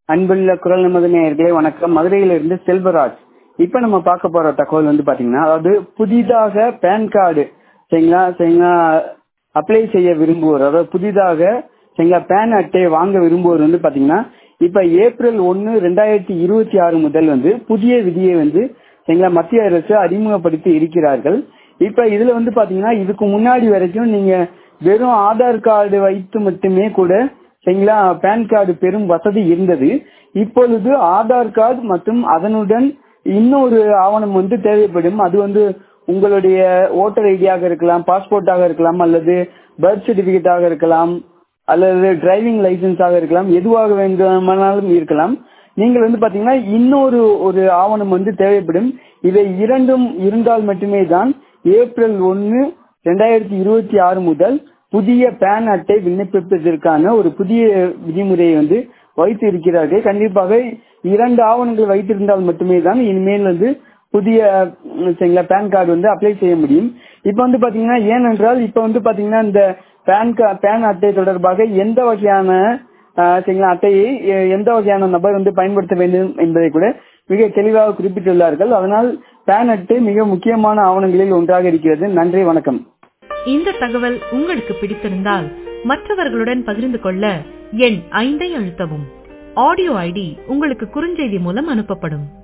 அன்புள்ள குரல் நமது நேயர்களே வணக்கம். மதுரையிலிருந்து செல்வராஜ். இப்ப நம்ம பார்க்க போற தகவல் வந்து பாத்தீங்கன்னா, அதாவது புதிதாக பேன் கார்டு சரிங்களா அப்ளை செய்ய விரும்புவோர், அதாவது புதிதாக சரிங்களா பேன் அட்டை வாங்க விரும்புவோர் வந்து பாத்தீங்கன்னா, இப்ப ஏப்ரல் 1, 2026 முதல் வந்து புதிய விதியை வந்து சரிங்களா மத்திய அரசு அறிமுகப்படுத்தி இருக்கிறார்கள். இப்ப இதுல வந்து பாத்தீங்கன்னா, இதுக்கு முன்னாடி வரைக்கும் நீங்க வெறும் ஆதார் கார்டு வைத்து மட்டுமே கூட சரிங்களா பேன் கார்டு பெரும் வசதி இருந்தது. இப்பொழுது ஆதார் கார்டு மற்றும் அதனுடன் இன்னொரு ஆவணம் வந்து தேவைப்படும். அது வந்து உங்களுடைய ஓட்டர் ஐடியாக இருக்கலாம், பாஸ்போர்ட்டாக இருக்கலாம், அல்லது பர்த் சர்டிபிகேட்டாக இருக்கலாம், அல்லது டிரைவிங் லைசன்ஸாக இருக்கலாம், எதுவாக வேண்டுமானாலும் இருக்கலாம். நீங்கள் வந்து பாத்தீங்கன்னா இன்னொரு ஆவணம் வந்து தேவைப்படும். இவை இரண்டும் இருந்தால் மட்டுமே தான் ஏப்ரல் 1, 2026 முதல் புதிய பேன் அட்டை விண்ணப்பிப்பதற்கான ஒரு புதிய விதிமுறையை வந்து வைத்து இருக்கிறார்கள். கண்டிப்பாக 2 ஆவணங்கள் வைத்திருந்தால் மட்டுமே தான் இனிமேல் வந்து புதிய பேன் கார்டு வந்து அப்ளை செய்ய முடியும். இப்ப வந்து பாத்தீங்கன்னா, ஏனென்றால் இப்ப வந்து பாத்தீங்கன்னா இந்த பேன் அட்டை தொடர்பாக எந்த வகையான அட்டையை எந்த வகையான நபர் வந்து பயன்படுத்த வேண்டும் என்பதை கூட மிக தெளிவாக குறிப்பிட்டுள்ளார்கள். அதனால் பேன் அட்டை மிக முக்கியமான ஆவணங்களில் ஒன்றாக இருக்கிறது. நன்றி, வணக்கம். இந்த தகவல் உங்களுக்கு பிடித்திருந்தால் மற்றவர்களுடன் பகிர்ந்து கொள்ள எண் 5 அழுத்தவும். ஆடியோ ஐடி உங்களுக்கு குறுஞ்செய்தி மூலம் அனுப்பப்படும்.